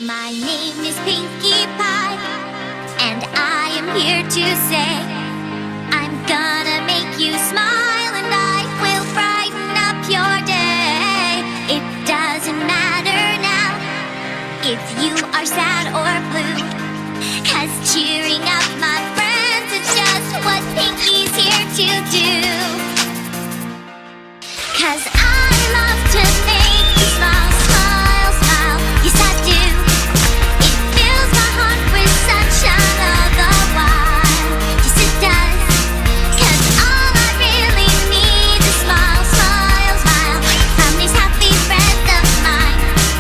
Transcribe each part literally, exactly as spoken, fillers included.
My name is Pinkie Pie, and I am here to say I'm gonna make you smile, and I will brighten up your day. It doesn't matter now if you are sad or blue, 'cause cheering up my friends is just what Pinkie's here to do. 'Cause I love to make you smile, smile, smile, yes I do. It fills my heart with sunshine all the while, yes it does. 'Cause all I really need is smile, smile, smile from these happy friends of mine.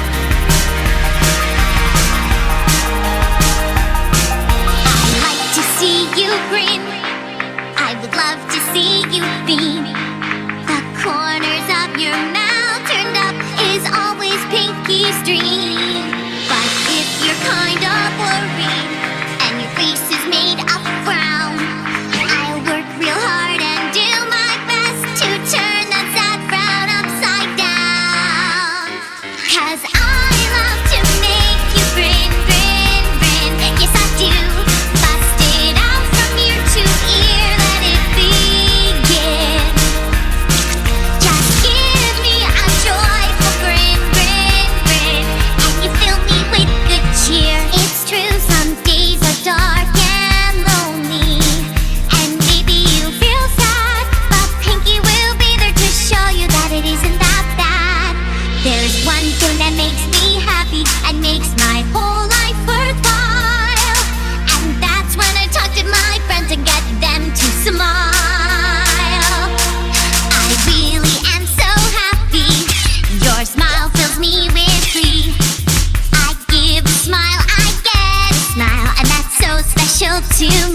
I like to see you grin, I would love to see you beam. The corners of your mouth turned up is always Pinkie's dream. But if you're kind of worried and your face is made of frown, I'll work real hard and do my best to turn that sad frown upside down. 'Cause I love to make you grin, grin, grin, yes I do. Bust it out from ear to ear, let it begin. Just give me a joyful grin, grin, grin, and you fill me with good cheer. It's true, some days are dark and lonely, and maybe you feel sad, but Pinkie will be there to show you that it isn't that bad. There's one thing that makes me happy and makes my whole life worthwhile, and that's when I talk to my friends and get them to smile. I really am so happy, your smile fills me with glee. I give a smile, I get a smile, and that's so special to